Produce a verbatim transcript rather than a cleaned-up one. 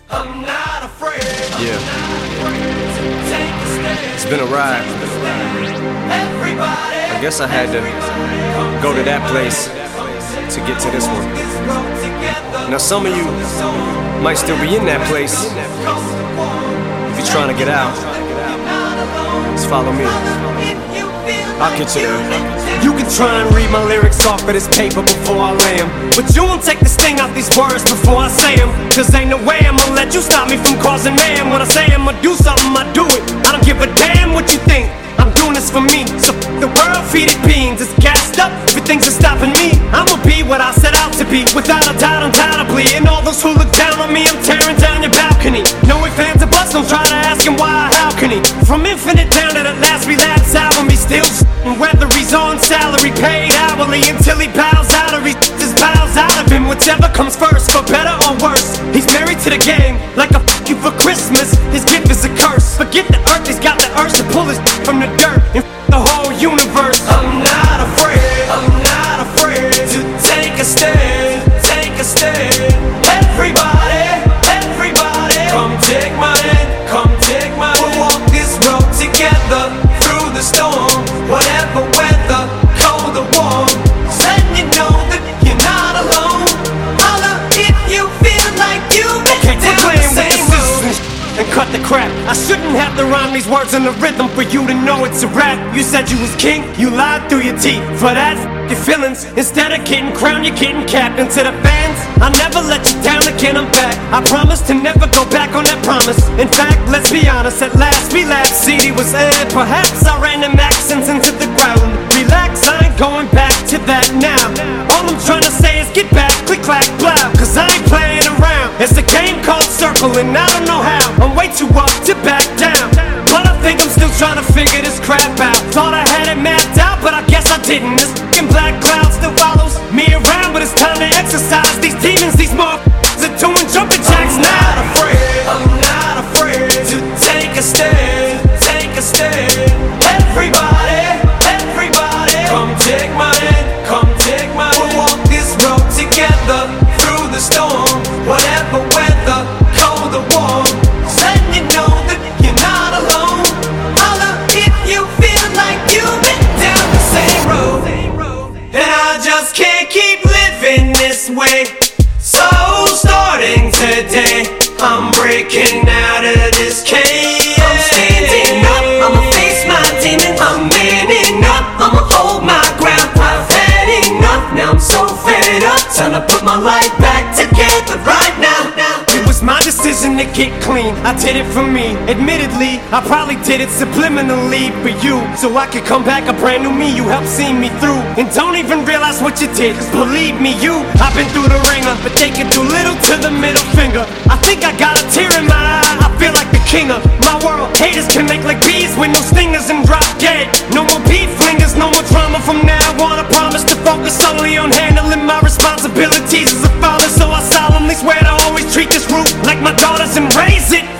I'm not afraid. Yeah. Take a stand. It's been a ride. Everybody. I guess I had to go to that place to get to this one. Now some of you might still be in that place. If you're trying to get out, just follow me. I'll get you there. You can try and read my lyrics off of this paper before I lay 'em, but you won't take the sting out these words before I say 'em. Cause ain't no way I'ma let you stop me from causing mayhem. When I say I'ma do something, I do it. I don't give a damn what you think. I'm doing this for me. So f the world, feed it beans. It's gassed up, everything's just stopping me. I'ma be what I set out to be, without a doubt, undoubtedly. And all those who look down on me, I'm tearing down your balcony. No ifs, ands, or buts, don't try to ask him why or how can he. From Infinite down to the last relapse album, he still s***ing. Whether he's on salary, paid hourly, until he bows out or he just bows out of him. Whichever comes first, for better or worse. He's married to the game, like a f*** you for Christmas. His gift is a curse. Forget the earth, he's got the urge to pull his from the dirt and f*** the whole universe. I'm not afraid, I'm not afraid to take a stand, take a stand. Everybody, everybody, come take my hand, come take my hand. We'll walk this road together through the storm, whatever weather, cold or warm. Letting you know that you're not alone. Holla if you feel like you've been down the same road. And cut the crap. I shouldn't have to rhyme these words in the rhythm for you to know it's a rap. You said you was king, you lied through your teeth. For that, f your feelings. Instead of getting crowned, you're getting capped. And to the fans, I never let you down again, I'm back. I promise to never go back on that promise. In fact, let's be honest, at last relapse C D was aired. Perhaps I ran them accents into the ground. Relax, I ain't going back to that now. All I'm trying to say is get back, click, clack, blow. Cause I ain't playing around. It's a game called Circle and I don't know how. I'm way too up to back down, but I think I'm still trying to figure this crap out. Thought I had it mapped out, but I guess I didn't. This f***ing black cloud still follows me around, but it's time to exercise these demons. These motherfuckers are doing jumping jacks now. I'm not afraid, I'm not afraid to take a stand, take a stand. Everybody, everybody, come take my hand, come take my hand. We'll walk this road together through the storm, whatever weather, cold or warm. Letting you know that you're not alone. Holla if you feel like you've been down the same road. And I just can't keep living this way. So starting today, I'm breaking out of this cage. I'm standing up, I'ma face my demons. I'm manning up, I'ma hold my ground. I've had enough, now I'm so fed up. Time to put my life back together right now. It was my decision to get clean, I did it for me. Admittedly, I probably did it subliminally for you, so I could come back a brand new me. You helped see me through, and don't even realize what you did. Cause believe me, you, I've been through the ringer, but they can do little to the middle finger. I think I got a tear in my eye, I feel like the king of my world. Haters can make like bees with no stingers and drop dead. No more beef flingers, no more drama from now on. I promise to focus solely on handling my responsibilities as a father. So I solemnly swear to always treat this roof like my daughters and raise it